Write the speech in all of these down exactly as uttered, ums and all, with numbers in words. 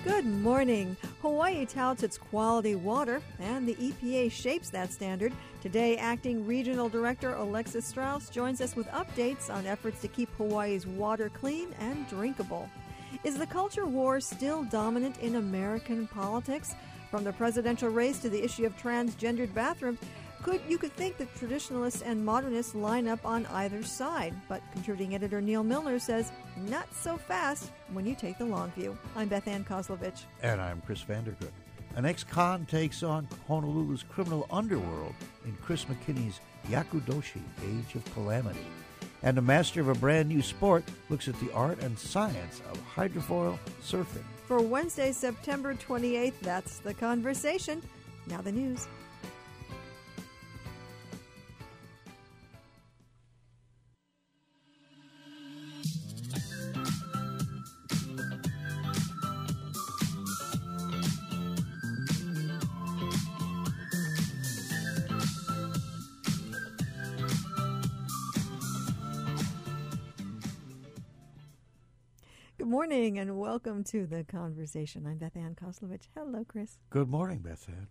Good morning. Hawaii touts its quality water, and the E P A shapes that standard. Today, Acting Regional Director Alexis Strauss joins us with updates on efforts to keep Hawaii's water clean and drinkable. Is the culture war still dominant in American politics? From the presidential race to the issue of transgendered bathrooms, Could, you could think that traditionalists and modernists line up on either side, but contributing editor Neil Milner says, not so fast when you take the long view. I'm Beth Ann Kozlovich. And I'm Chris Vandergood. An ex-con takes on Honolulu's criminal underworld in Chris McKinney's Yakudoshi, Age of Calamity. And a master of a brand new sport looks at the art and science of hydrofoil surfing. For Wednesday, September twenty-eighth, that's The Conversation. Now the news. Good morning and welcome to The Conversation. I'm Beth Ann Kozlovich. Hello, Chris. Good morning, Beth Ann.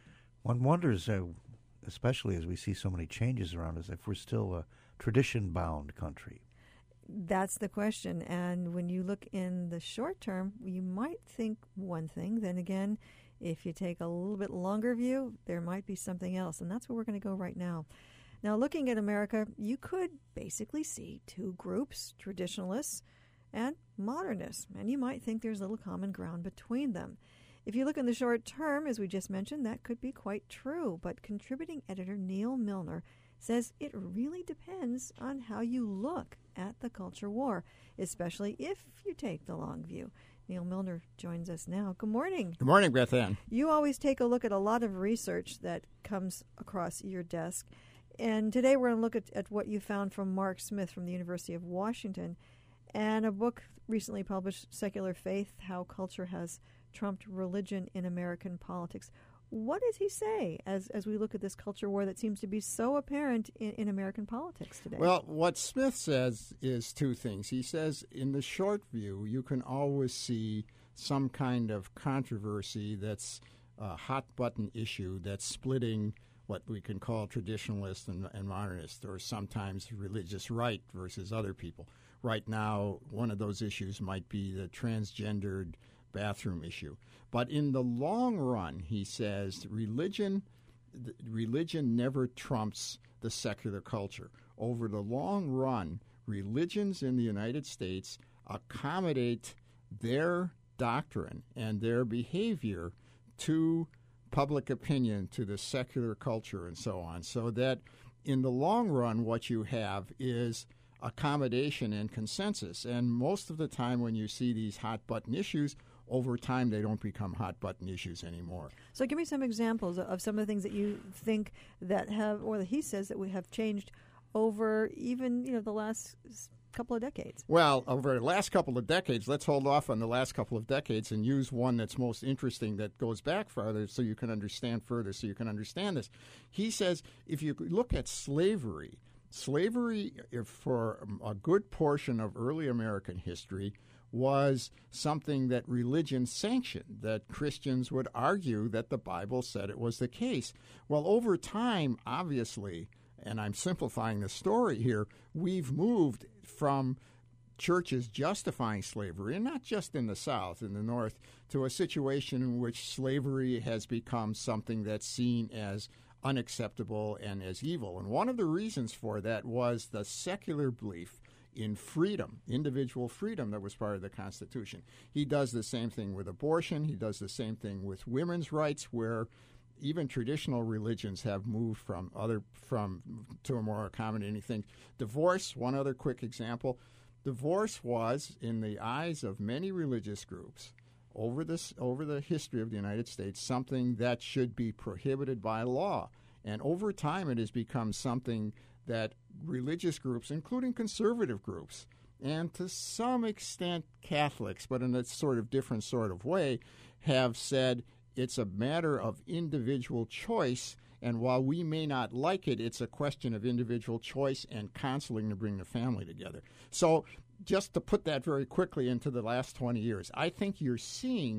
One wonders, uh, especially as we see so many changes around us, if we're still a tradition-bound country. That's the question. And when you look in the short term, you might think one thing. Then again, if you take a little bit longer view, there might be something else. And that's where we're going to go right now. Now, looking at America, you could basically see two groups, traditionalists and modernists, and you might think there's little common ground between them. If you look in the short term, as we just mentioned, that could be quite true, but contributing editor Neil Milner says it really depends on how you look at the culture war, especially if you take the long view. Neil Milner joins us now. Good morning. Good morning, Beth Ann. You always take a look at a lot of research that comes across your desk, and today we're going to look at, at what you found from Mark Smith from the University of Washington, and a book recently published, Secular Faith, How Culture Has Trumped Religion in American Politics. What does he say as as we look at this culture war that seems to be so apparent in, in American politics today? Well, what Smith says is two things. He says in the short view, you can always see some kind of controversy that's a hot-button issue that's splitting what we can call traditionalists and, and modernists, or sometimes religious right versus other people. Right now, one of those issues might be the transgendered bathroom issue. But in the long run, he says, religion religion never trumps the secular culture. Over the long run, religions in the United States accommodate their doctrine and their behavior to public opinion, to the secular culture, and so on. So that in the long run, what you have is accommodation and consensus. And most of the time when you see these hot-button issues, over time they don't become hot-button issues anymore. So give me some examples of some of the things that you think that have, or that he says that we have changed over even, you know, the last couple of decades. Well, over the last couple of decades, let's hold off on the last couple of decades and use one that's most interesting that goes back farther so you can understand further, so you can understand this. He says if you look at slavery, Slavery, if for a good portion of early American history, was something that religion sanctioned, that Christians would argue that the Bible said it was the case. Well, over time, obviously, and I'm simplifying the story here, we've moved from churches justifying slavery, and not just in the South, in the North, to a situation in which slavery has become something that's seen as unacceptable and as evil. And one of the reasons for that was the secular belief in freedom, individual freedom that was part of the Constitution. He does the same thing with abortion. He does the same thing with women's rights, where even traditional religions have moved from other from to a more accommodating thing. Divorce, one other quick example. Divorce was, in the eyes of many religious groups, over this over the history of the United States, something that should be prohibited by law. And over time it has become something that religious groups, including conservative groups, and to some extent Catholics, but in a sort of different sort of way, have said it's a matter of individual choice, and while we may not like it, it's a question of individual choice and counseling to bring the family together. So just to put that very quickly into the last twenty years, I think you're seeing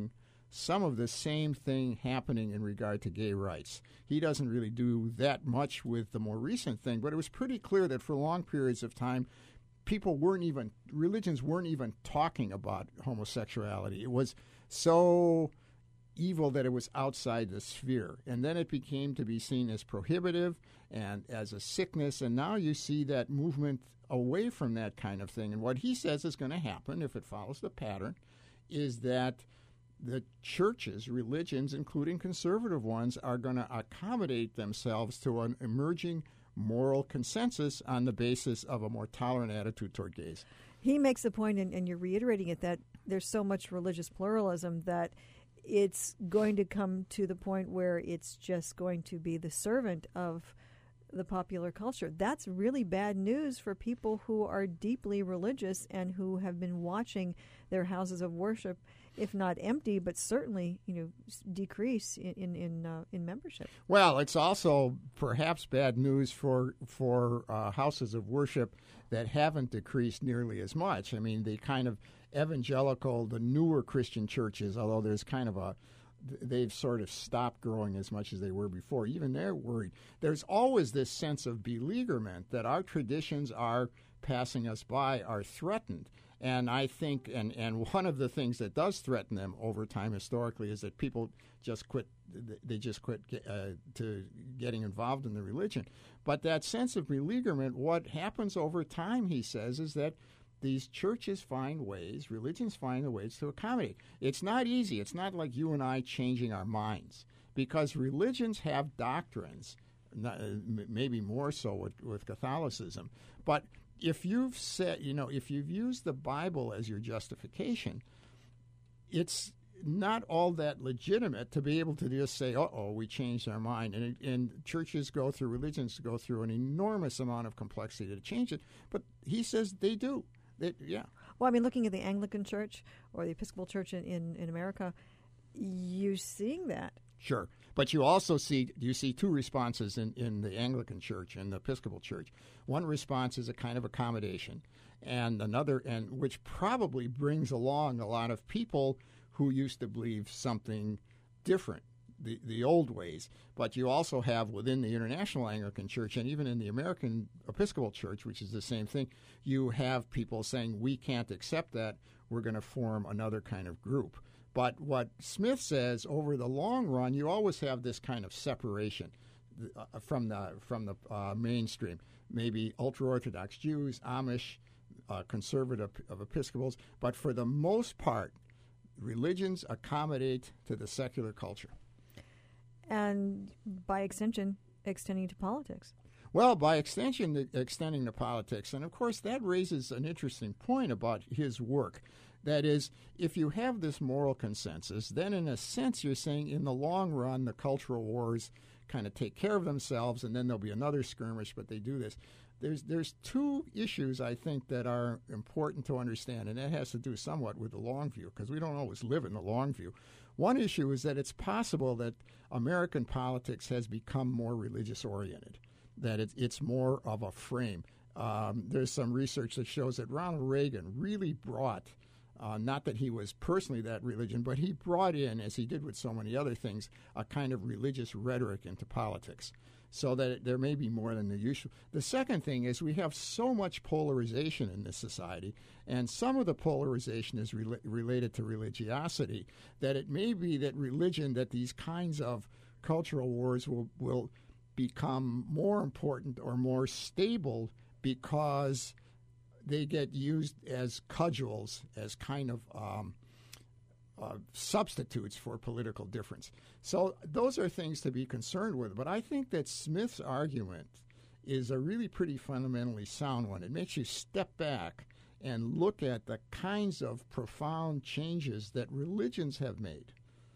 some of the same thing happening in regard to gay rights. He doesn't really do that much with the more recent thing, but it was pretty clear that for long periods of time, people weren't even, religions weren't even talking about homosexuality. It was so evil that it was outside the sphere. And then it became to be seen as prohibitive and as a sickness. And now you see that movement away from that kind of thing. And what he says is going to happen, if it follows the pattern, is that the churches, religions, including conservative ones, are going to accommodate themselves to an emerging moral consensus on the basis of a more tolerant attitude toward gays. He makes the point, and, and you're reiterating it, that there's so much religious pluralism that it's going to come to the point where it's just going to be the servant of the popular culture. That's really bad news for people who are deeply religious and who have been watching their houses of worship, if not empty, but certainly, you know, decrease in in in, uh, in membership. Well, it's also perhaps bad news for for uh, houses of worship that haven't decreased nearly as much. I mean, the kind of evangelical, the newer Christian churches, although there's kind of a they've sort of stopped growing as much as they were before. Even they're worried. There's always this sense of beleaguerment that our traditions are passing us by, are threatened. And I think, and, and one of the things that does threaten them over time historically is that people just quit, they just quit uh, to getting involved in the religion. But that sense of beleaguerment, what happens over time, he says, is that these churches find ways, religions find the ways to accommodate. It's not easy. It's not like you and I changing our minds, because religions have doctrines, not, uh, maybe more so with, with Catholicism. But if you've said, you know, if you've used the Bible as your justification, it's not all that legitimate to be able to just say, uh-oh, we changed our mind. And, it, and churches go through, religions go through an enormous amount of complexity to change it. But he says they do. It, yeah. Well, I mean, looking at the Anglican Church or the Episcopal Church in, in, in America, you're seeing that. Sure. But you also see you see two responses in, in the Anglican Church and the Episcopal Church. One response is a kind of accommodation, and another, and which probably brings along a lot of people who used to believe something different, the, the old ways. But you also have within the International Anglican Church and even in the American Episcopal Church, which is the same thing, you have people saying, we can't accept that, we're going to form another kind of group. But what Smith says, over the long run, you always have this kind of separation uh, from the from the uh, mainstream. Maybe ultra-Orthodox Jews, Amish, uh, conservative of Episcopals. But for the most part, religions accommodate to the secular culture. And by extension, extending to politics. Well, by extension, extending to politics. And, of course, that raises an interesting point about his work. That is, if you have this moral consensus, then in a sense you're saying in the long run the cultural wars kind of take care of themselves, and then there'll be another skirmish, but they do this. There's there's two issues, I think, that are important to understand, and that has to do somewhat with the long view, because we don't always live in the long view. One issue is that it's possible that American politics has become more religious-oriented, that it's, it's more of a frame. Um, there's some research that shows that Ronald Reagan really brought Uh, not that he was personally that religion, but he brought in, as he did with so many other things, a kind of religious rhetoric into politics, so that it, there may be more than the usual. The second thing is we have so much polarization in this society, and some of the polarization is rela- related to religiosity, that it may be that religion, that these kinds of cultural wars will, will become more important or more stable because they get used as cudgels, as kind of um, uh, substitutes for political difference. So those are things to be concerned with. But I think that Smith's argument is a really pretty fundamentally sound one. It makes you step back and look at the kinds of profound changes that religions have made.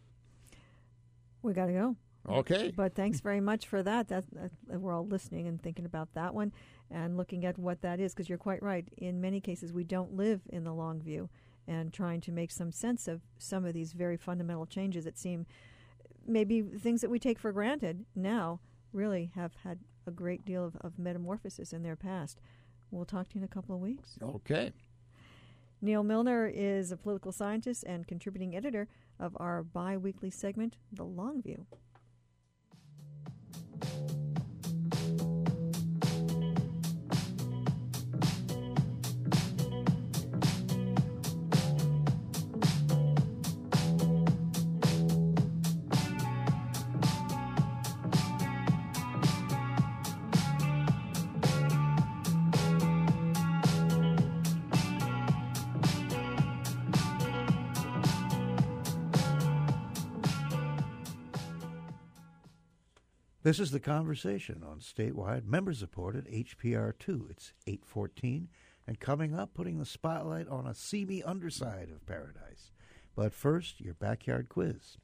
We got to go. Okay. But thanks very much for that. That, that. We're all listening and thinking about that one and looking at what that is, because you're quite right. In many cases, we don't live in the long view, and trying to make some sense of some of these very fundamental changes that seem maybe things that we take for granted now really have had a great deal of, of metamorphosis in their past. We'll talk to you in a couple of weeks. Okay. Neil Milner is a political scientist and contributing editor of our bi-weekly segment, The Long View. This is The Conversation on statewide, member-supported H P R two. It's eight fourteen, and coming up, putting the spotlight on a seamy underside of paradise. But first, your backyard quiz.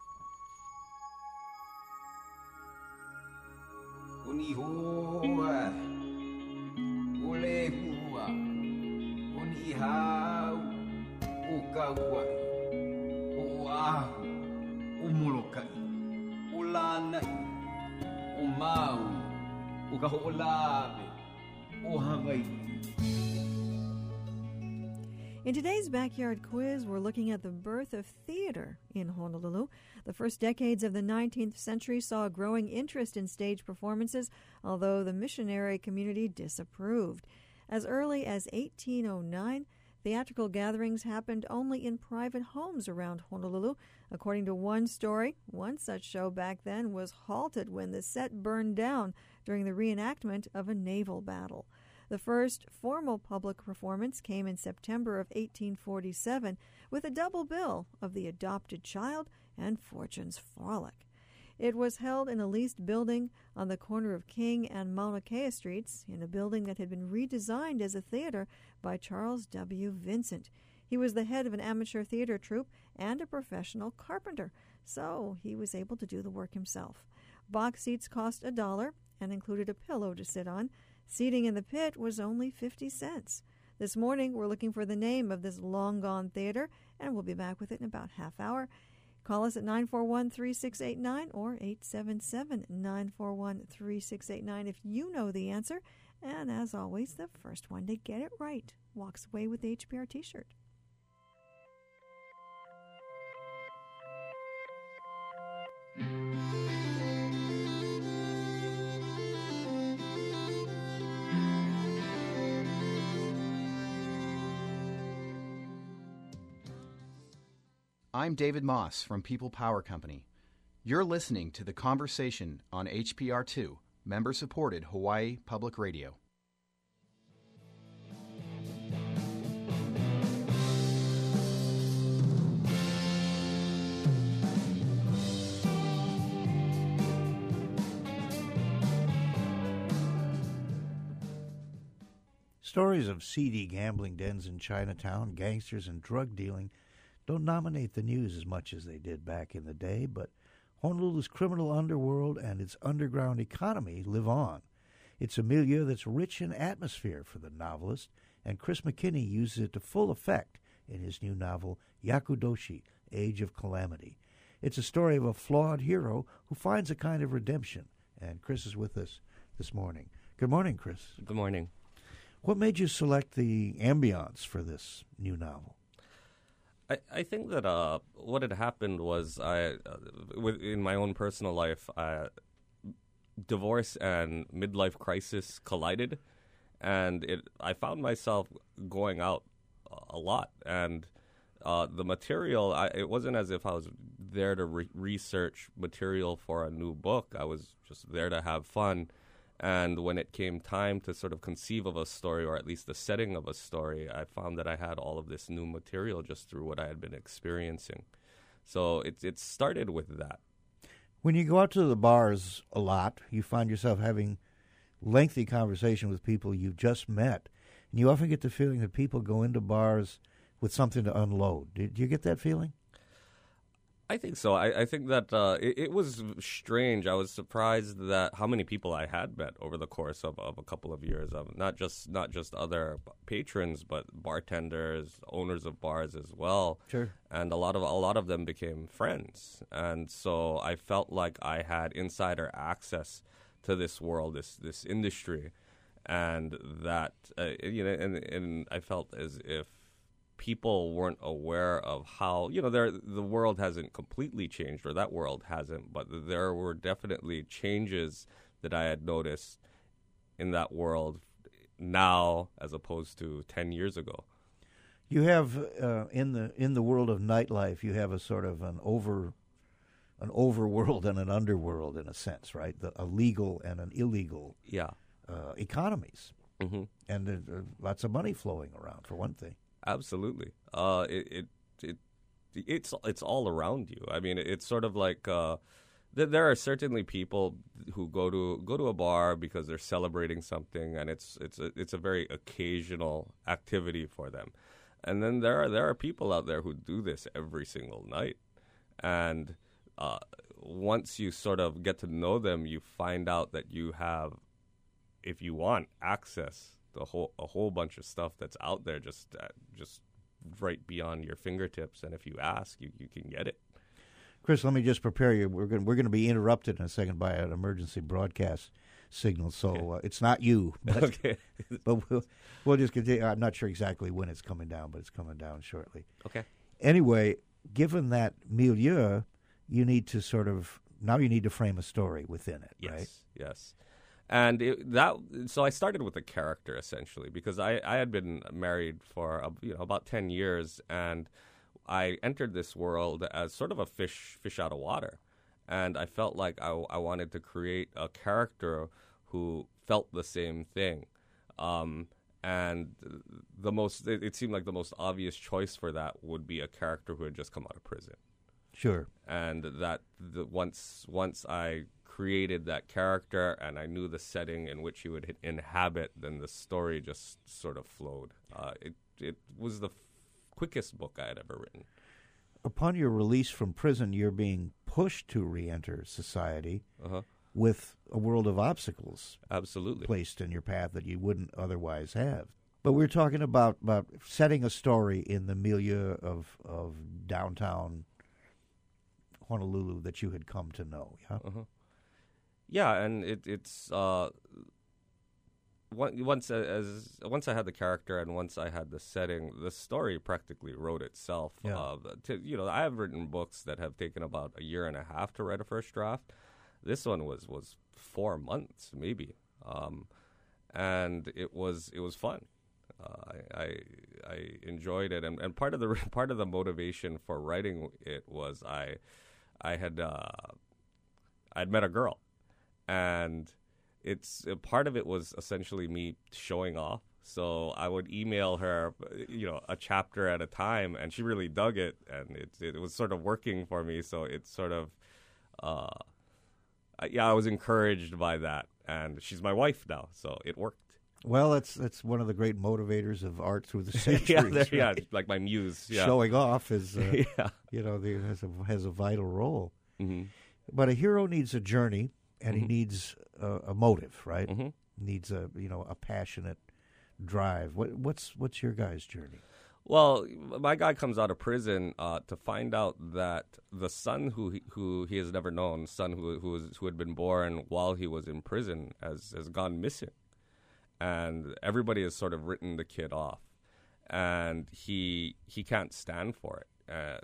In today's Backyard Quiz, we're looking at the birth of theater in Honolulu. The first decades of the nineteenth century saw a growing interest in stage performances, although the missionary community disapproved. As early as eighteen oh nine, theatrical gatherings happened only in private homes around Honolulu. According to one story, one such show back then was halted when the set burned down during the reenactment of a naval battle. The first formal public performance came in September of eighteen forty-seven with a double bill of The Adopted Child and Fortune's Frolic. It was held in a leased building on the corner of King and Mauna Kea Streets, in a building that had been redesigned as a theater by Charles W. Vincent. He was the head of an amateur theater troupe and a professional carpenter, so he was able to do the work himself. Box seats cost a dollar and included a pillow to sit on. Seating in the pit was only fifty cents. This morning, we're looking for the name of this long-gone theater, and we'll be back with it in about half hour. Call us at nine four one, three six eight nine or eight seven seven, nine four one, three six eight nine if you know the answer. And as always, the first one to get it right walks away with the H P R t-shirt. I'm David Moss from People Power Company. You're listening to The Conversation on H P R two, member-supported Hawaii Public Radio. Stories of seedy gambling dens in Chinatown, gangsters, and drug dealing don't dominate the news as much as they did back in the day, but Honolulu's criminal underworld and its underground economy live on. It's a milieu that's rich in atmosphere for the novelist, and Chris McKinney uses it to full effect in his new novel, Yakudoshi, Age of Calamity. It's a story of a flawed hero who finds a kind of redemption, and Chris is with us this morning. Good morning, Chris. Good morning. What made you select the ambiance for this new novel? I, I think that uh, what had happened was I, uh, with, in my own personal life, uh, divorce and midlife crisis collided, and it I found myself going out a lot. And uh, the material, I, it wasn't as if I was there to re- research material for a new book. I was just there to have fun. And when it came time to sort of conceive of a story, or at least the setting of a story, I found that I had all of this new material just through what I had been experiencing. So it it started with that. When you go out to the bars a lot, you find yourself having lengthy conversation with people you've just met. And you often get the feeling that people go into bars with something to unload. Do, do you get that feeling? I think so. I, I think that uh, it, it was strange. I was surprised that how many people I had met over the course of, of a couple of years. Of not just not just other patrons, but bartenders, owners of bars as well. Sure. And a lot of a lot of them became friends, and so I felt like I had insider access to this world, this this industry, and that uh, you know, and and I felt as if people weren't aware of how, you know, there the world hasn't completely changed, or that world hasn't, but there were definitely changes that I had noticed in that world now as opposed to ten years ago. You have uh, in the in the world of nightlife, you have a sort of an over an overworld and an underworld in a sense, right? The, a legal and an illegal Yeah. uh, economies, Mm-hmm. and there's uh, lots of money flowing around, for one thing. Absolutely. Uh, it, it it it's it's all around you. I mean, it's sort of like uh, th- there are certainly people who go to go to a bar because they're celebrating something, and it's it's a, it's a very occasional activity for them. And then there are there are people out there who do this every single night, and uh, once you sort of get to know them, you find out that you have, if you want, access to a whole a whole bunch of stuff that's out there, just uh, just right beyond your fingertips. And if you ask, you, you can get it. Chris, let me just prepare you. We're going we're going to be interrupted in a second by an emergency broadcast signal, so Okay. uh, it's not you. But, Okay. but we'll we'll just continue. I'm not sure exactly when it's coming down, but it's coming down shortly. Okay. Anyway, given that milieu, you need to sort of now you need to frame a story within it, Yes. right? Yes. And it, that so I started with a character essentially because I, I had been married for uh, you know about ten years, and I entered this world as sort of a fish fish out of water, and I felt like I, I wanted to create a character who felt the same thing, um, and the most it, it seemed like the most obvious choice for that would be a character who had just come out of prison. Sure. And that the, once once I created that character and I knew the setting in which he would hit, inhabit, then the story just sort of flowed. Uh, it it was the f- quickest book I had ever written. Upon your release from prison, you're being pushed to re-enter society Uh-huh. with a world of obstacles Absolutely. placed in your path that you wouldn't otherwise have. But we're talking about, about setting a story in the milieu of of downtown Honolulu that you had come to know. Yeah. Uh-huh. Yeah, and it, it's uh, one- once as once I had the character and once I had the setting, the story practically wrote itself. Yeah. Uh, to, you know, I have written books that have taken about a year and a half to write a first draft. This one was, was four months maybe, um, and it was it was fun. Uh, I, I I enjoyed it, and, and part of the part of the motivation for writing it was I I had uh, I'd met a girl. And it's uh, part of it was essentially me showing off. So I would email her, you know, a chapter at a time, and she really dug it, and it it was sort of working for me. So it's sort of, uh, I, yeah, I was encouraged by that, and she's my wife now, so it worked. Well, that's that's one of the great motivators of art through the centuries. yeah, there, right? yeah, like my muse. Yeah. Showing off is, uh, yeah. you know, the, has a has a vital role. Mm-hmm. But a hero needs a journey, and Mhm. he needs a, a motive, right? Mm-hmm. Needs a you know a passionate drive. What what's what's your guy's journey? Well, my guy comes out of prison uh, to find out that the son who he, who he has never known, son who who, was, who had been born while he was in prison, has has gone missing, and everybody has sort of written the kid off, and he he can't stand for it. Uh,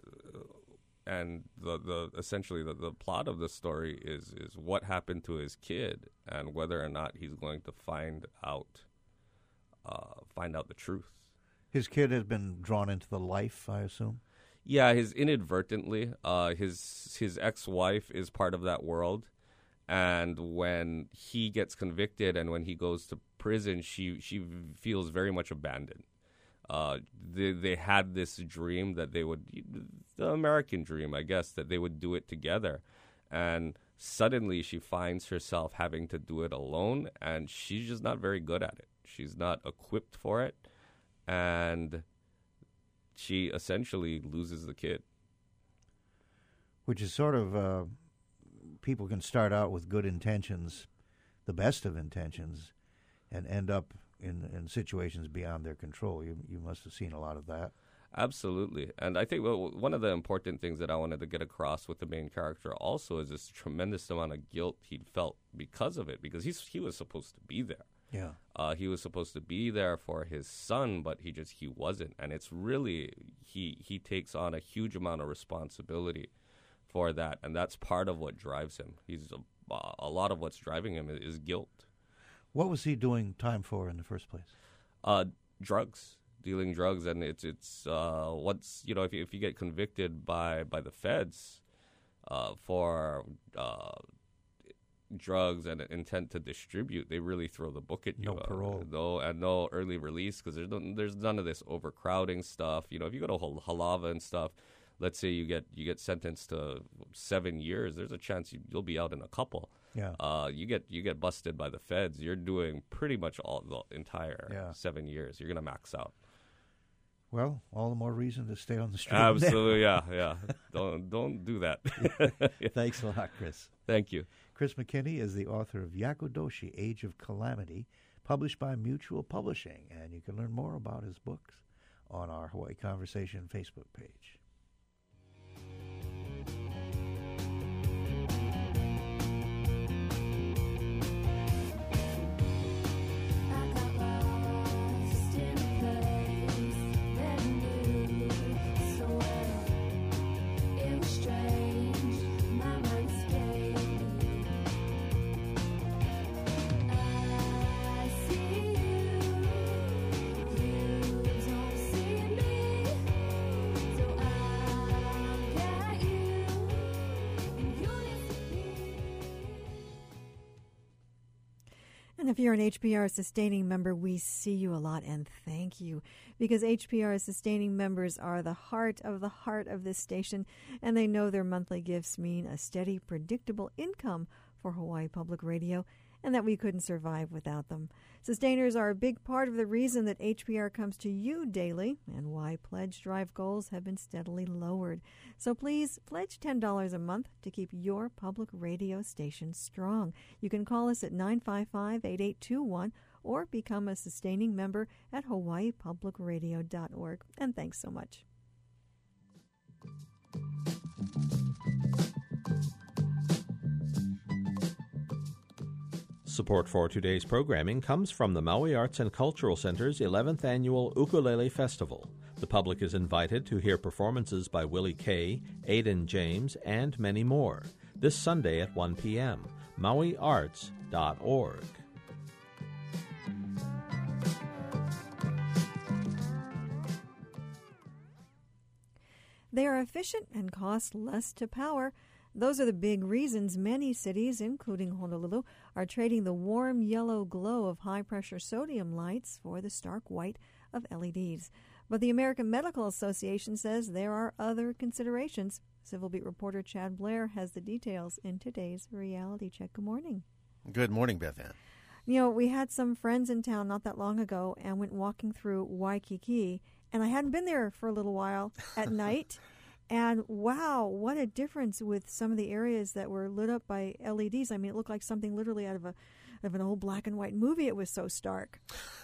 and the, the essentially the, the plot of the story is is what happened to his kid and whether or not he's going to find out uh, find out the truth. His kid has been drawn into the life, I assume. Yeah, his inadvertently. Uh, his his ex-wife is part of that world, and when he gets convicted and when he goes to prison, she she feels very much abandoned. Uh, they they had this dream that they would, the American dream, I guess, that they would do it together, and suddenly she finds herself having to do it alone, and she's just not very good at it. She's not equipped for it, and she essentially loses the kid. Which is sort of, uh, people can start out with good intentions, the best of intentions, and end up in, in situations beyond their control. You you must have seen a lot of that. Absolutely. And I think well, one of the important things that I wanted to get across with the main character also is this tremendous amount of guilt he felt because of it, because he's he was supposed to be there. Yeah. Uh, he was supposed to be there for his son, but he just he wasn't, and it's really he he takes on a huge amount of responsibility for that, and that's part of what drives him. He's a, a lot of what's driving him is, is guilt. What was he doing time for in the first place? Uh, drugs, dealing drugs, and it's it's uh, what's you know if you, if you get convicted by by the feds uh, for uh, drugs and intent to distribute, they really throw the book at you. No parole. Uh, no, and no early release because there's no, there's none of this overcrowding stuff. You know, if you go to Hal- Halava and stuff, let's say you get you get sentenced to seven years, there's a chance you, you'll be out in a couple. Yeah. Uh, you get you get busted by the feds, you're doing pretty much all the entire Yeah. seven years. You're gonna max out. Well, all the more reason to stay on the street. Absolutely, yeah, yeah. Don't don't do that. Thanks a lot, Chris. Thank you. Chris McKinney is the author of Yakudoshi, Age of Calamity, published by Mutual Publishing, and you can learn more about his books on our Hawaii Conversation Facebook page. And if you're an H P R sustaining member, we see you a lot and thank you, because H P R sustaining members are the heart of the heart of this station, and they know their monthly gifts mean a steady, predictable income for Hawaii Public Radio, and that we couldn't survive without them. Sustainers are a big part of the reason that H P R comes to you daily and why pledge drive goals have been steadily lowered. So please pledge ten dollars a month to keep your public radio station strong. You can call us at nine five five, eight eight two one or become a sustaining member at hawaii public radio dot org. And thanks so much. Support for today's programming comes from the Maui Arts and Cultural Center's eleventh Annual Ukulele Festival. The public is invited to hear performances by Willie Kay, Aidan James, and many more. This Sunday at one p.m. maui arts dot org. They are efficient and cost less to power. Those are the big reasons many cities, including Honolulu, are trading the warm yellow glow of high-pressure sodium lights for the stark white of L E Ds. But the American Medical Association says there are other considerations. Civil Beat reporter Chad Blair has the details in today's Reality Check. Good morning. Good morning, Beth Ann. You know, we had some friends in town not that long ago and went walking through Waikiki, and I hadn't been there for a little while at night. And wow, what a difference with some of the areas that were lit up by L E Ds. I mean, it looked like something literally out of a of an old black and white movie. It was so stark.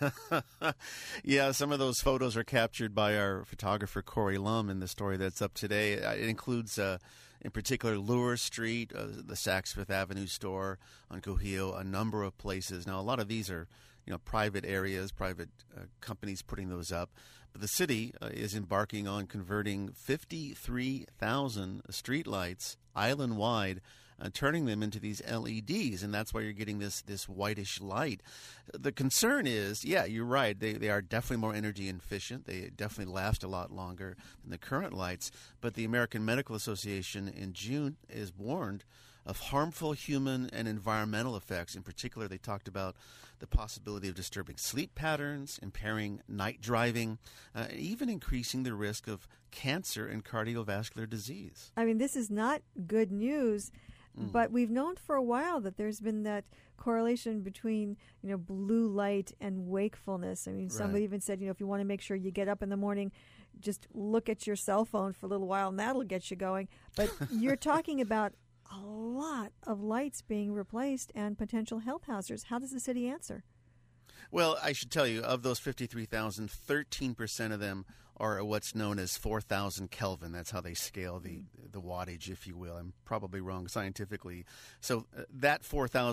Yeah, some of those photos are captured by our photographer, Corey Lum, in the story that's up today. It includes, uh, in particular, Lure Street, uh, the Saks Fifth Avenue store on Kuhio, a number of places. Now, a lot of these are, you know, private areas, private uh, companies putting those up. But the city uh, is embarking on converting fifty-three thousand streetlights island-wide, uh, turning them into these L E Ds, and that's why you're getting this this whitish light. The concern is, yeah, you're right, they, they are definitely more energy efficient. They definitely last a lot longer than the current lights. But the American Medical Association in June is warned of harmful human and environmental effects. In particular, they talked about the possibility of disturbing sleep patterns, impairing night driving, uh, even increasing the risk of cancer and cardiovascular disease. I mean, this is not good news, mm. but we've known for a while that there's been that correlation between, you know, blue light and wakefulness. I mean, somebody Right. even said, you know, if you want to make sure you get up in the morning, just look at your cell phone for a little while, and that'll get you going. But you're talking about a lot of lights being replaced and potential health hazards. How does the city answer? Well, I should tell you, of those fifty-three thousand, thirteen percent of them are what's known as four thousand Kelvin. That's how they scale the, the wattage, if you will. I'm probably wrong scientifically. So uh, that four thousand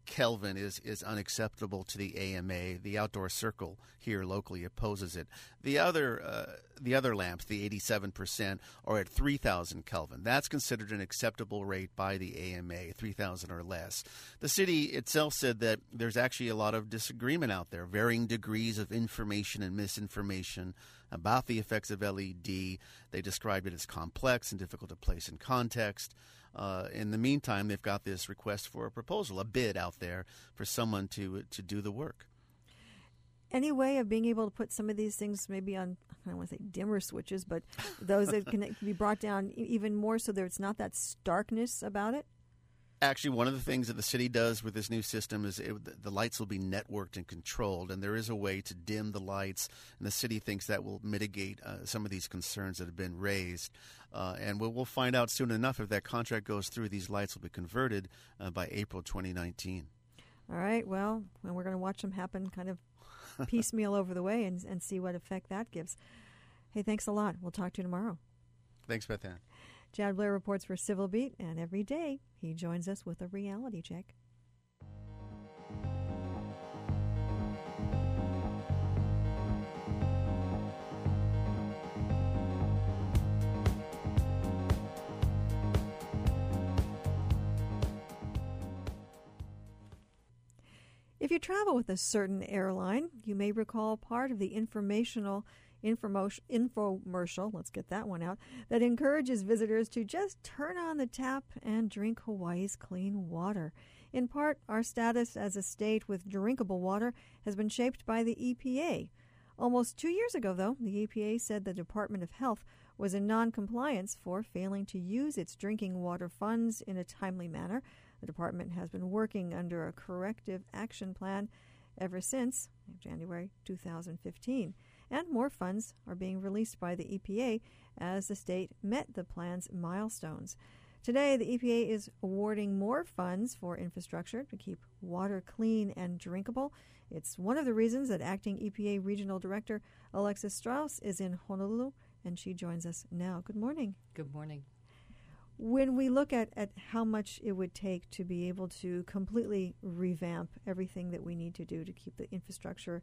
Kelvin is, is unacceptable to the A M A. The Outdoor Circle here locally opposes it. The other uh, the other lamps, the eighty-seven percent, are at three thousand Kelvin. That's considered an acceptable rate by the A M A, three thousand or less. The city itself said that there's actually a lot of disagreement out there, varying degrees of information and misinformation about the effects of L E D. They described it as complex and difficult to place in context. Uh, in the meantime, they've got this request for a proposal, a bid out there for someone to to do the work. Any way of being able to put some of these things maybe on, I don't want to say dimmer switches, but those that can be brought down even more so there's not that starkness about it? Actually, one of the things that the city does with this new system is it, the lights will be networked and controlled, and there is a way to dim the lights, and the city thinks that will mitigate uh, some of these concerns that have been raised. Uh, and we'll, we'll find out soon enough if that contract goes through. These lights will be converted uh, by April twenty nineteen. All right, well, and we're going to watch them happen kind of piecemeal over the way and, and see what effect that gives. Hey, thanks a lot. We'll talk to you tomorrow. Thanks, Beth Ann. Chad Blair reports for Civil Beat, and every day he joins us with a reality check. If you travel with a certain airline, you may recall part of the informational Infomercial, infomercial, let's get that one out, that encourages visitors to just turn on the tap and drink Hawaii's clean water. In part, our status as a state with drinkable water has been shaped by the E P A. Almost two years ago, though, the E P A said the Department of Health was in non-compliance for failing to use its drinking water funds in a timely manner. The department has been working under a corrective action plan ever since January two thousand fifteen. And more funds are being released by the E P A as the state met the plan's milestones. Today, the E P A is awarding more funds for infrastructure to keep water clean and drinkable. It's one of the reasons that acting E P A Regional Director Alexis Strauss is in Honolulu, and she joins us now. Good morning. Good morning. When we look at, at how much it would take to be able to completely revamp everything that we need to do to keep the infrastructure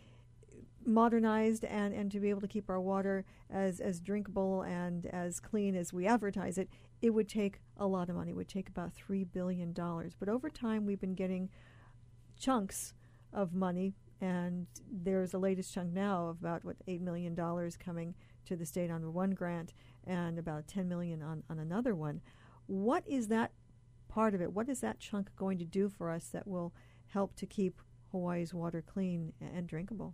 modernized and, and to be able to keep our water as, as drinkable and as clean as we advertise it, it would take a lot of money. It would take about three billion dollars. But over time, we've been getting chunks of money, and there's the latest chunk now of about, what, eight million dollars coming to the state on one grant and about ten million dollars on, on another one. What is that part of it? What is that chunk going to do for us that will help to keep Hawaii's water clean and drinkable?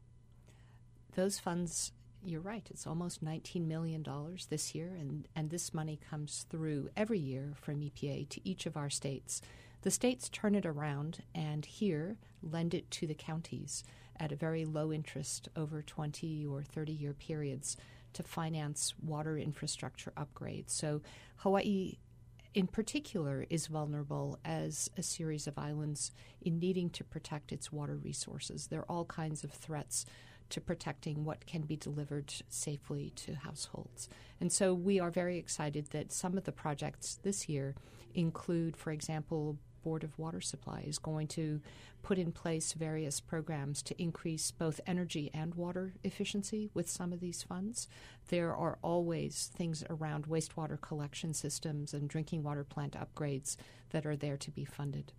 Those funds, you're right, it's almost nineteen million dollars this year, and, and this money comes through every year from E P A to each of our states. The states turn it around and here lend it to the counties at a very low interest over twenty or thirty-year periods to finance water infrastructure upgrades. So Hawaii in particular is vulnerable as a series of islands in needing to protect its water resources. There are all kinds of threats to protecting what can be delivered safely to households. And so we are very excited that some of the projects this year include, for example, Board of Water Supply is going to put in place various programs to increase both energy and water efficiency with some of these funds. There are always things around wastewater collection systems and drinking water plant upgrades that are there to be funded.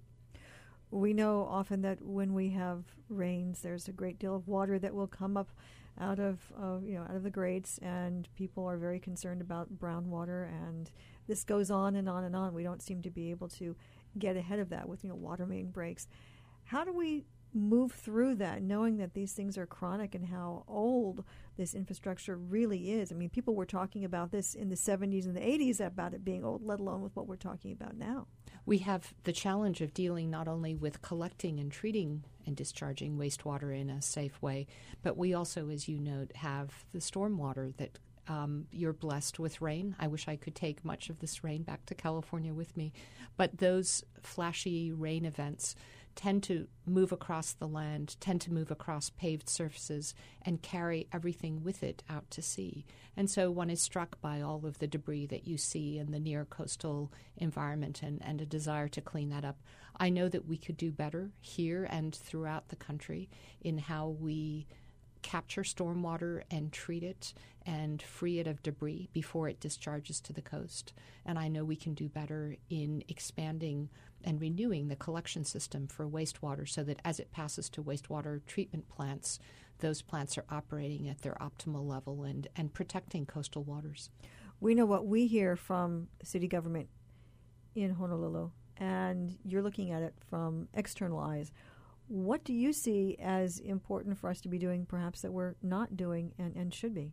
We know often that when we have rains, there's a great deal of water that will come up out of uh, you know out of the grates, and people are very concerned about brown water. And this goes on and on and on. We don't seem to be able to get ahead of that with you know water main breaks. How do we move through that, knowing that these things are chronic and how old this infrastructure really is? I mean, people were talking about this in the seventies and the eighties about it being old, let alone with what we're talking about now. We have the challenge of dealing not only with collecting and treating and discharging wastewater in a safe way, but we also, as you note, have the stormwater that um, you're blessed with rain. I wish I could take much of this rain back to California with me. But those flashy rain events tend to move across the land, tend to move across paved surfaces, and carry everything with it out to sea. And so one is struck by all of the debris that you see in the near coastal environment and, and a desire to clean that up. I know that we could do better here and throughout the country in how we capture stormwater and treat it and free it of debris before it discharges to the coast. And I know we can do better in expanding and renewing the collection system for wastewater so that as it passes to wastewater treatment plants, those plants are operating at their optimal level and, and protecting coastal waters. We know what we hear from city government in Honolulu, and you're looking at it from external eyes. What do you see as important for us to be doing, perhaps, that we're not doing and, and should be?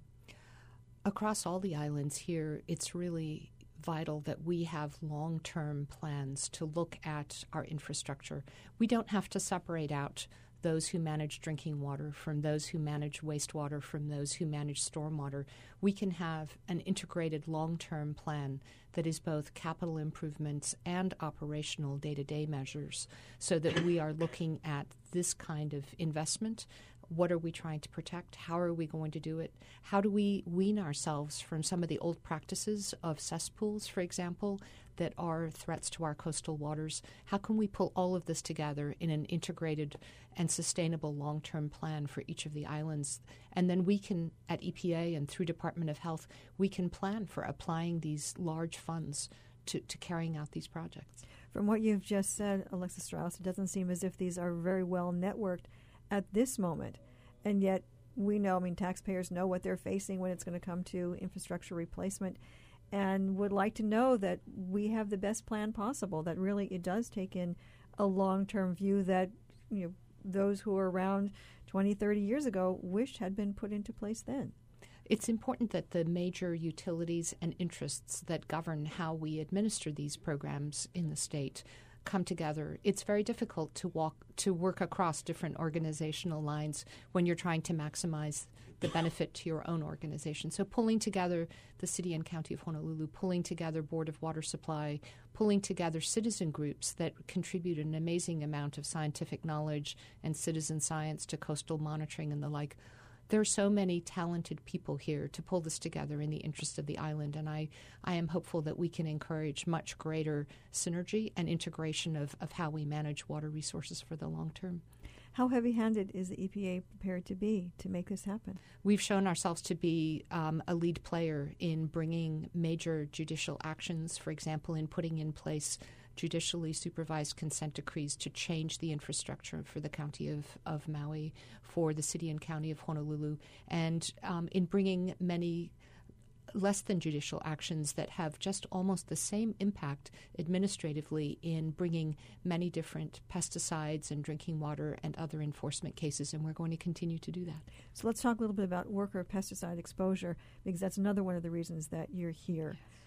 Across all the islands here, it's really vital that we have long-term plans to look at our infrastructure. We don't have to separate out those who manage drinking water from those who manage wastewater from those who manage stormwater. We can have an integrated long-term plan that is both capital improvements and operational day-to-day measures so that we are looking at this kind of investment. What are we trying to protect? How are we going to do it? How do we wean ourselves from some of the old practices of cesspools, for example, that are threats to our coastal waters? How can we pull all of this together in an integrated and sustainable long-term plan for each of the islands? And then we can, at E P A and through Department of Health, we can plan for applying these large funds to, to carrying out these projects. From what you've just said, Alexis Strauss, it doesn't seem as if these are very well networked at this moment. And yet we know, I mean, taxpayers know what they're facing when it's going to come to infrastructure replacement and would like to know that we have the best plan possible, that really it does take in a long-term view that, you know, those who were around twenty, thirty years ago wished had been put into place then. It's important that the major utilities and interests that govern how we administer these programs in the state come together. It's very difficult to walk to work across different organizational lines when you're trying to maximize the benefit to your own organization. So pulling together the City and County of Honolulu, pulling together Board of Water Supply, pulling together citizen groups that contribute an amazing amount of scientific knowledge and citizen science to coastal monitoring and the like. There are so many talented people here to pull this together in the interest of the island, and I, I am hopeful that we can encourage much greater synergy and integration of, of how we manage water resources for the long term. How heavy-handed is the E P A prepared to be to make this happen? We've shown ourselves to be um, a lead player in bringing major judicial actions, for example, in putting in place judicially supervised consent decrees to change the infrastructure for the county of, of Maui, for the city and county of Honolulu, and um, in bringing many less than judicial actions that have just almost the same impact administratively in bringing many different pesticides and drinking water and other enforcement cases, and we're going to continue to do that. So let's talk a little bit about worker pesticide exposure, because that's another one of the reasons that you're here. Yes.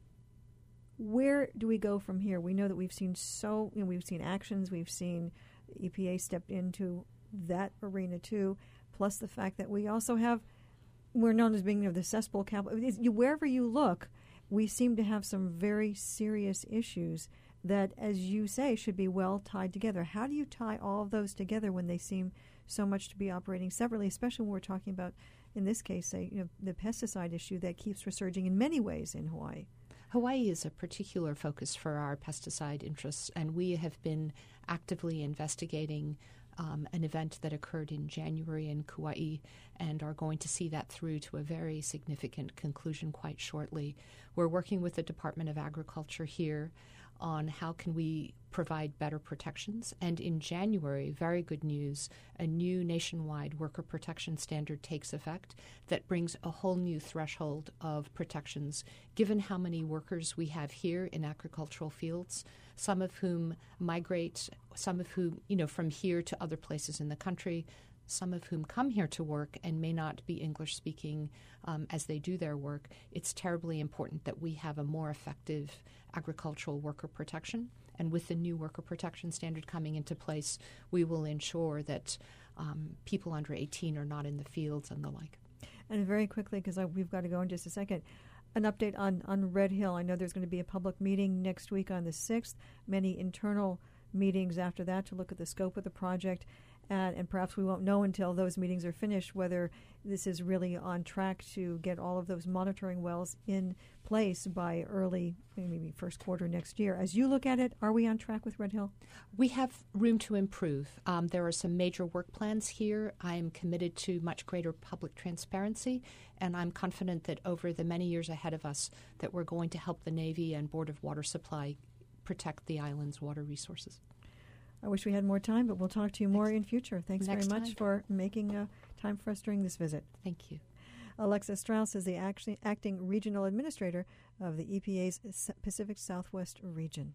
Where do we go from here? We know that we've seen so, you know, we've seen actions, we've seen E P A stepped into that arena too, plus the fact that we also have, we're known as being, you know, the cesspool capital. You, wherever you look, we seem to have some very serious issues that, as you say, should be well tied together. How do you tie all of those together when they seem so much to be operating separately, especially when we're talking about, in this case, say, you know, the pesticide issue that keeps resurging in many ways in Hawaii? Hawaii is a particular focus for our pesticide interests, and we have been actively investigating um, an event that occurred in January in Kauai and are going to see that through to a very significant conclusion quite shortly. We're working with the Department of Agriculture here on how can we provide better protections. And in January, very good news, a new nationwide worker protection standard takes effect that brings a whole new threshold of protections, given how many workers we have here in agricultural fields, some of whom migrate, some of whom, you know, from here to other places in the country, some of whom come here to work and may not be English speaking um, as they do their work. It's terribly important that we have a more effective agricultural worker protection. And with the new worker protection standard coming into place, we will ensure that um, people under eighteen are not in the fields and the like. And very quickly, because we've got to go in just a second, an update on, on Red Hill. I know there's going to be a public meeting next week on the sixth. Many internal meetings after that to look at the scope of the project. And, and perhaps we won't know until those meetings are finished whether this is really on track to get all of those monitoring wells in place by early, maybe first quarter next year. As you look at it, are we on track with Red Hill? We have room to improve. Um, there are some major work plans here. I am committed to much greater public transparency, and I'm confident that over the many years ahead of us that we're going to help the Navy and Board of Water Supply protect the island's water resources. I wish we had more time, but we'll talk to you more Next, in future. Thanks very much time. for making uh, time for us during this visit. Thank you. Alexa Strauss is the act- acting regional administrator of the E P A's Pacific Southwest region.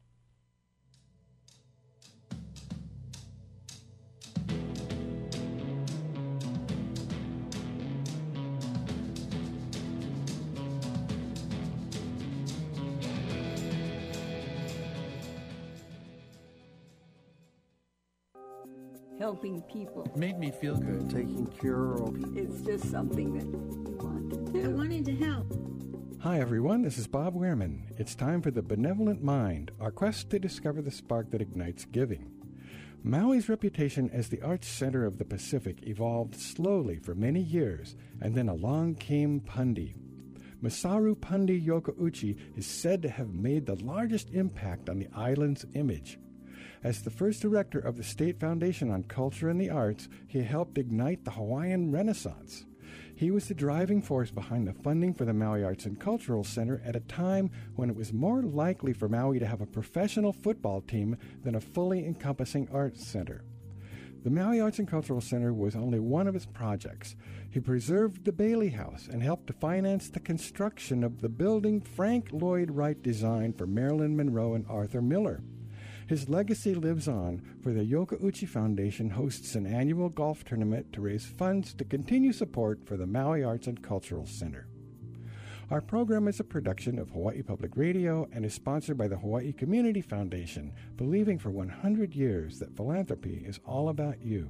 Helping people. Made me feel good. Taking care of people. It's just something that you want to do. I wanted to help. Hi, everyone. This is Bob Wehrman. It's time for The Benevolent Mind, our quest to discover the spark that ignites giving. Maui's reputation as the arts center of the Pacific evolved slowly for many years, and then along came Pundi. Masaru Pundi Yokouchi is said to have made the largest impact on the island's image. As the first director of the State Foundation on Culture and the Arts, he helped ignite the Hawaiian Renaissance. He was the driving force behind the funding for the Maui Arts and Cultural Center at a time when it was more likely for Maui to have a professional football team than a fully encompassing arts center. The Maui Arts and Cultural Center was only one of his projects. He preserved the Bailey House and helped to finance the construction of the building Frank Lloyd Wright designed for Marilyn Monroe and Arthur Miller. His legacy lives on, for the Yokouchi Foundation hosts an annual golf tournament to raise funds to continue support for the Maui Arts and Cultural Center. Our program is a production of Hawaii Public Radio and is sponsored by the Hawaii Community Foundation, believing for one hundred years that philanthropy is all about you.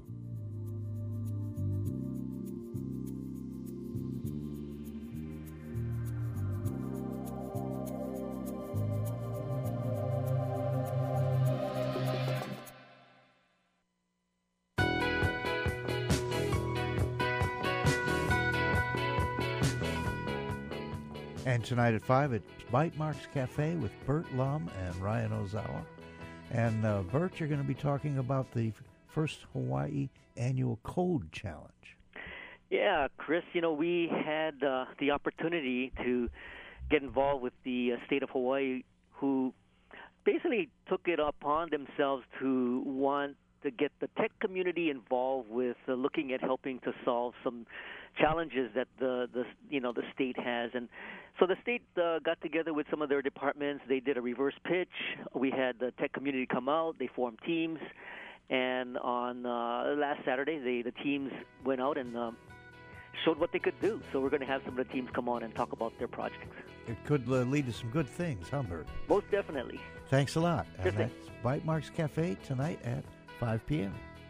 And tonight at five, it's Bite Marks Cafe with Bert Lum and Ryan Ozawa. And uh, Bert, you're going to be talking about the first Hawaii Annual Code Challenge. Yeah, Chris, you know, we had uh, the opportunity to get involved with the uh, state of Hawaii, who basically took it upon themselves to want to get the tech community involved with uh, looking at helping to solve some challenges that the, the you know the state has. And so the state uh, got together with some of their departments. They did a reverse pitch. We had the tech community come out. They formed teams. And on uh, last Saturday, they, the teams went out and um, showed what they could do. So we're going to have some of the teams come on and talk about their projects. It could uh, lead to some good things, huh, Bert? Most definitely. Thanks a lot. Good and thing. That's Bite Marks Cafe tonight at five p.m.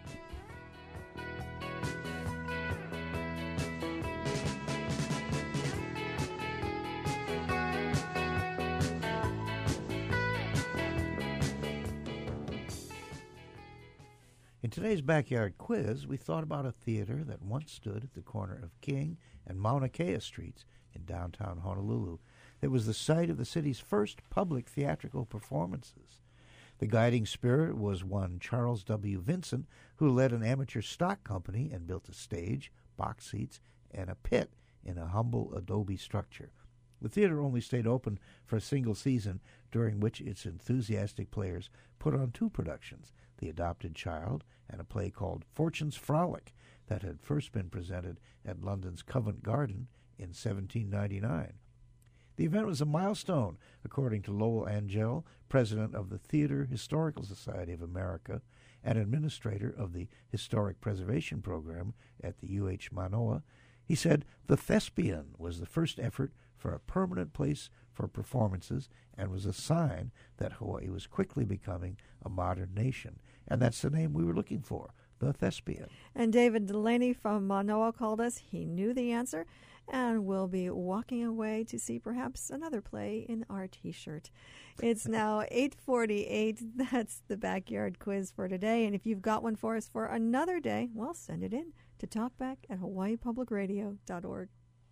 In today's Backyard Quiz, we thought about a theater that once stood at the corner of King and Mauna Kea Streets in downtown Honolulu. It was the site of the city's first public theatrical performances. The guiding spirit was one Charles W. Vincent, who led an amateur stock company and built a stage, box seats, and a pit in a humble adobe structure. The theater only stayed open for a single season, during which its enthusiastic players put on two productions, The Adopted Child and a play called Fortune's Frolic, that had first been presented at London's Covent Garden in seventeen ninety-nine. The event was a milestone, according to Lowell Angell, president of the Theater Historical Society of America and administrator of the Historic Preservation Program at the U H Manoa. He said, "The Thespian was the first effort for a permanent place for performances and was a sign that Hawaii was quickly becoming a modern nation." And that's the name we were looking for, the thespian. And David Delaney from Manoa called us. He knew the answer, and will be walking away to see perhaps another play in our T-shirt. It's now eight forty-eight. That's the Backyard Quiz for today. And if you've got one for us for another day, well, send it in to talkback at hawaii public radio dot org.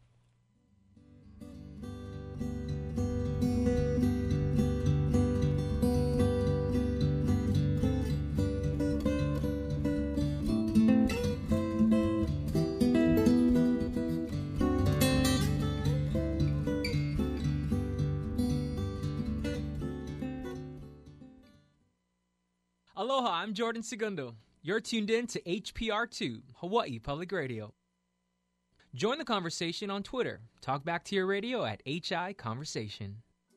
Aloha, I'm Jordan Segundo. You're tuned in to H P R two, Hawaii Public Radio. Join the conversation on Twitter. Talk back to your radio at H I Conversation.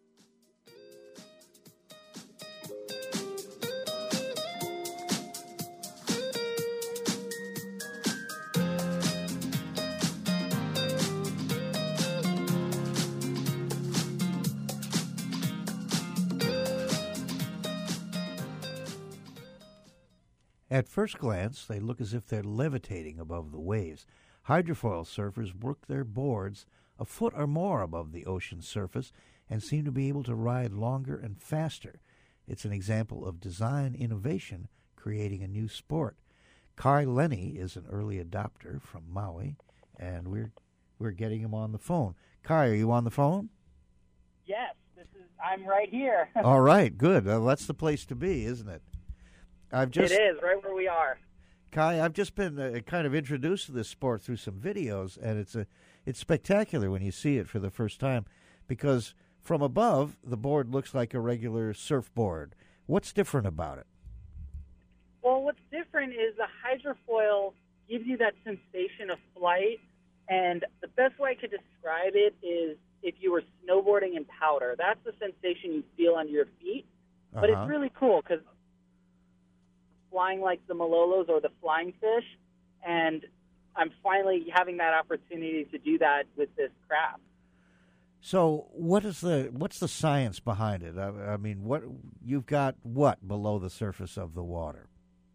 At first glance, they look as if they're levitating above the waves. Hydrofoil surfers work their boards a foot or more above the ocean's surface and seem to be able to ride longer and faster. It's an example of design innovation creating a new sport. Kai Lenny is an early adopter from Maui, and we're we're getting him on the phone. Kai, are you on the phone? Yes, this is. I'm right here. All right, good. Well, that's the place to be, isn't it? I've just, it is, right where we are. Kai, I've just been uh, kind of introduced to this sport through some videos, and it's a it's spectacular when you see it for the first time, because from above, the board looks like a regular surfboard. What's different about it? Well, what's different is the hydrofoil gives you that sensation of flight, and the best way I could describe it is if you were snowboarding in powder. That's the sensation you feel under your feet, but Uh-huh. it's really cool because flying like the Malolos or the flying fish, and I'm finally having that opportunity to do that with this craft. So, what is the what's the science behind it? I, I mean, what you've got what below the surface of the water?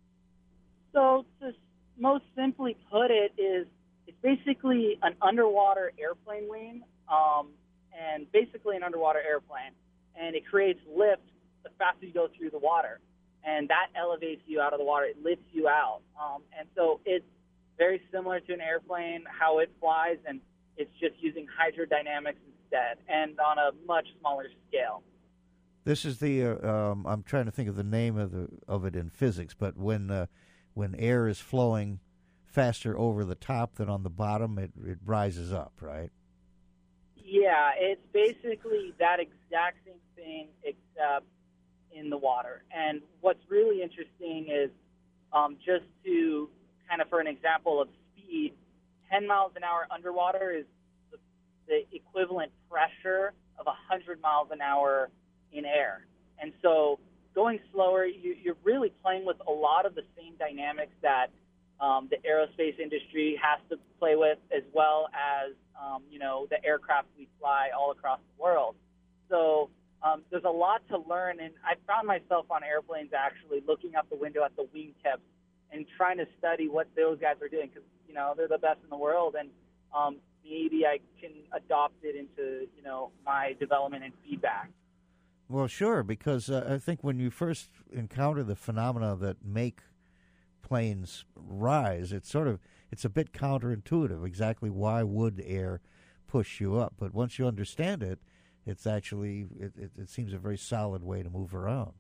So, to most simply put it, is it's basically an underwater airplane wing, um, and basically an underwater airplane, and it creates lift the faster you go through the water. And that elevates you out of the water. It lifts you out. Um, and so it's very similar to an airplane, how it flies, and it's just using hydrodynamics instead and on a much smaller scale. This is the uh, um, I'm trying to think of the name of the of it in physics, but when uh, when air is flowing faster over the top than on the bottom, it, it rises up, right? Yeah, it's basically that exact same thing except in the water. And what's really interesting is um, just to kind of for an example of speed, ten miles an hour underwater is the, the equivalent pressure of one hundred miles an hour in air. And so going slower, you, you're really playing with a lot of the same dynamics that um, the aerospace industry has to play with, as well as, um, you know, the aircraft we fly all across the world. So Um, there's a lot to learn, and I found myself on airplanes actually looking out the window at the wingtips and trying to study what those guys are doing because, you know, they're the best in the world, and um, maybe I can adopt it into, you know, my development and feedback. Well, sure, because uh, I think when you first encounter the phenomena that make planes rise, it's sort of it's a bit counterintuitive. Exactly why would air push you up? But once you understand it, it's actually, it, it, it seems a very solid way to move around.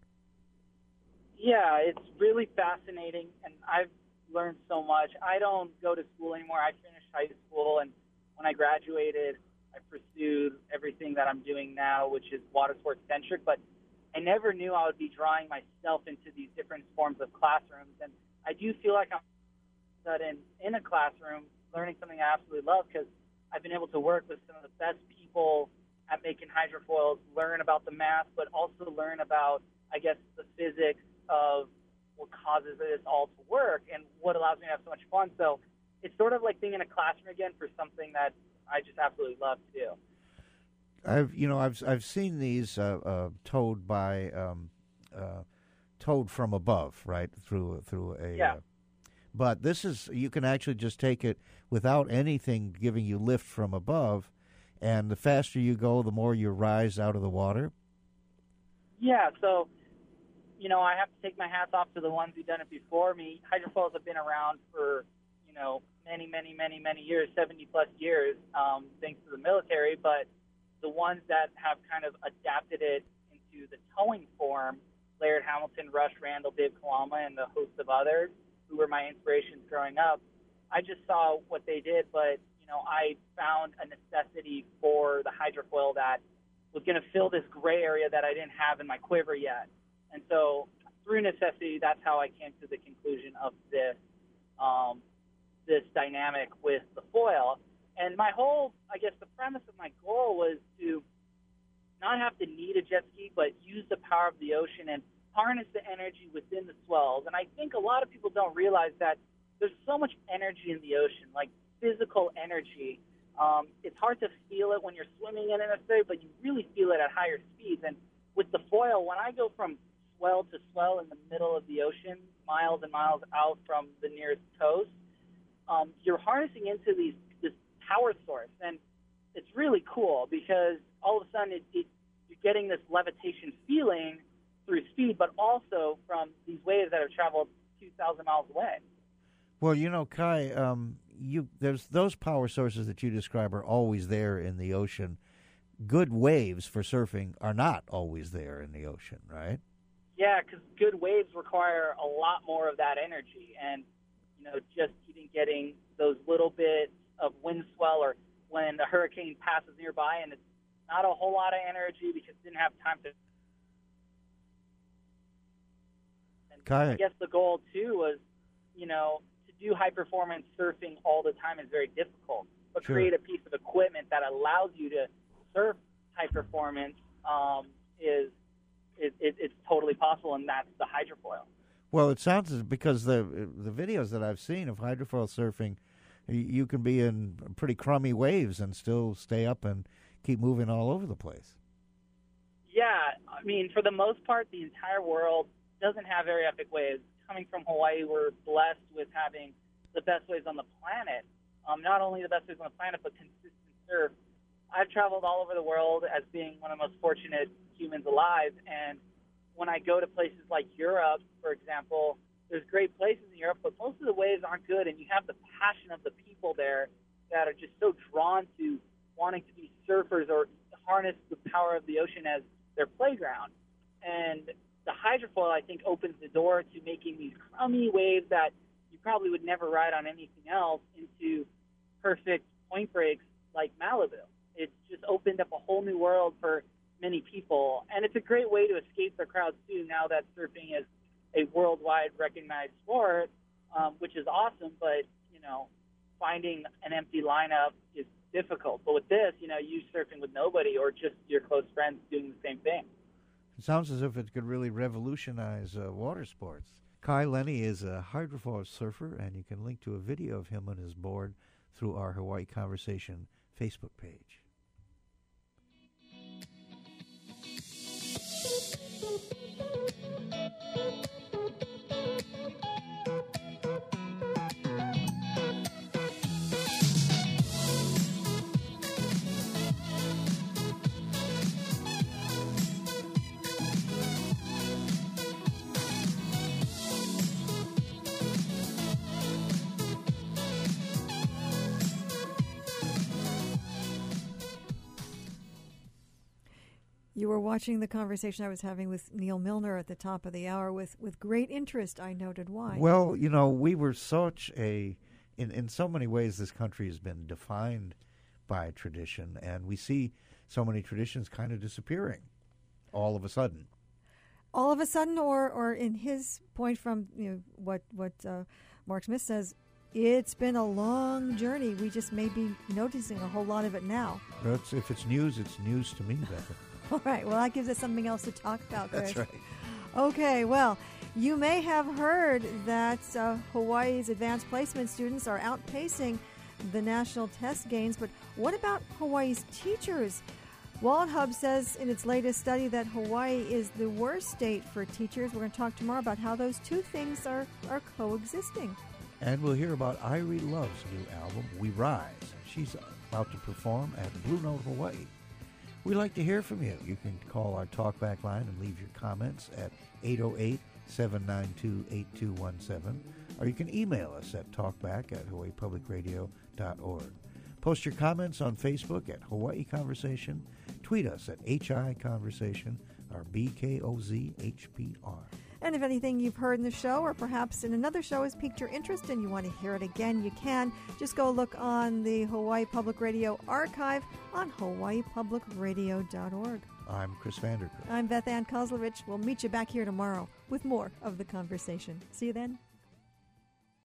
Yeah, it's really fascinating, and I've learned so much. I don't go to school anymore. I finished high school, and when I graduated, I pursued everything that I'm doing now, which is water sports centric, but I never knew I would be drawing myself into these different forms of classrooms, and I do feel like I'm sudden in a classroom learning something I absolutely love because I've been able to work with some of the best people at making hydrofoils, learn about the math, but also learn about, I guess, the physics of what causes this all to work and what allows me to have so much fun. So it's sort of like being in a classroom again for something that I just absolutely love to do. I've you know I've I've seen these uh, uh, towed by um, uh, towed from above, right through through a yeah. uh, But this is, you can actually just take it without anything giving you lift from above, and the faster you go, the more you rise out of the water. Yeah, so, you know, I have to take my hats off to the ones who've done it before me. Hydrofoils have been around for, you know, many, many, many, many years, seventy-plus years, um, thanks to the military. But the ones that have kind of adapted it into the towing form, Laird Hamilton, Rush Randall, Dave Kalama, and a host of others who were my inspirations growing up, I just saw what they did, but, you know, I found a necessity for the hydrofoil that was going to fill this gray area that I didn't have in my quiver yet. And so through necessity, that's how I came to the conclusion of this um, this dynamic with the foil. And my whole, I guess the premise of my goal was to not have to need a jet ski, but use the power of the ocean and harness the energy within the swells. And I think a lot of people don't realize that there's so much energy in the ocean, like physical energy. Um, it's hard to feel it when you're swimming in it necessarily, but you really feel it at higher speeds. And with the foil, when I go from swell to swell in the middle of the ocean, miles and miles out from the nearest coast, um, you're harnessing into these this power source. And it's really cool because all of a sudden it, it, you're getting this levitation feeling through speed, but also from these waves that have traveled two thousand miles away. Well, you know, Kai, um, you there's those power sources that you describe are always there in the ocean. Good waves for surfing are not always there in the ocean, right? Yeah, because good waves require a lot more of that energy. And, you know, just even getting those little bits of wind swell or when a hurricane passes nearby and it's not a whole lot of energy because it didn't have time to. And Kai. I guess the goal, too, was, you know, to do high-performance surfing all the time is very difficult. But Sure. create a piece of equipment that allows you to surf high performance um, is it, it, it's totally possible, and that's the hydrofoil. Well, it sounds as- because the the videos that I've seen of hydrofoil surfing, y- you can be in pretty crummy waves and still stay up and keep moving all over the place. Yeah, I mean, for the most part, the entire world doesn't have very epic waves. Coming from Hawaii, we're blessed with having the best waves on the planet. Um, not only the best waves on the planet, but consistent surf. I've traveled all over the world as being one of the most fortunate humans alive, and when I go to places like Europe, for example, there's great places in Europe, but most of the waves aren't good, and you have the passion of the people there that are just so drawn to wanting to be surfers or harness the power of the ocean as their playground. And the hydrofoil, I think, opens the door to making these crummy waves that you probably would never ride on anything else into perfect point breaks like Malibu. It's just opened up a whole new world for many people, and it's a great way to escape the crowds too. Now that surfing is a worldwide recognized sport, um, which is awesome, but you know, finding an empty lineup is difficult. But with this, you know, you surfing with nobody or just your close friends doing the same thing. It sounds as if it could really revolutionize uh, water sports. Kai Lenny is a hydrofoil surfer, and you can link to a video of him on his board through our Hawaii Conversation Facebook page. You were watching the conversation I was having with Neil Milner at the top of the hour with, with great interest. I noted why. Well, you know, we were such a, in, in so many ways, this country has been defined by tradition, and we see so many traditions kind of disappearing all of a sudden. All of a sudden, or, or in his point from you know what, what uh, Mark Smith says, it's been a long journey. We just may be noticing a whole lot of it now. That's, if it's news, it's news to me, Becca. All right. Well, that gives us something else to talk about, Chris. That's right. Okay. Well, you may have heard that uh, Hawaii's advanced placement students are outpacing the national test gains, but what about Hawaii's teachers? WalletHub says in its latest study that Hawaii is the worst state for teachers. We're going to talk tomorrow about how those two things are, are coexisting. And we'll hear about Irie Love's new album, We Rise. She's about to perform at Blue Note, Hawaii. We'd like to hear from you. You can call our talkback line and leave your comments at eight oh eight, seven nine two, eight two one seven, or you can email us at talkback at hawaii public radio dot org. Post your comments on Facebook at Hawaii Conversation, tweet us at H I Conversation, or B K O Z H P R. And if anything you've heard in the show or perhaps in another show has piqued your interest and you want to hear it again, you can. Just go look on the Hawaii Public Radio archive on hawaii public radio dot org. I'm Chris Vanderkirk. I'm Beth Ann Kozlovich. We'll meet you back here tomorrow with more of The Conversation. See you then.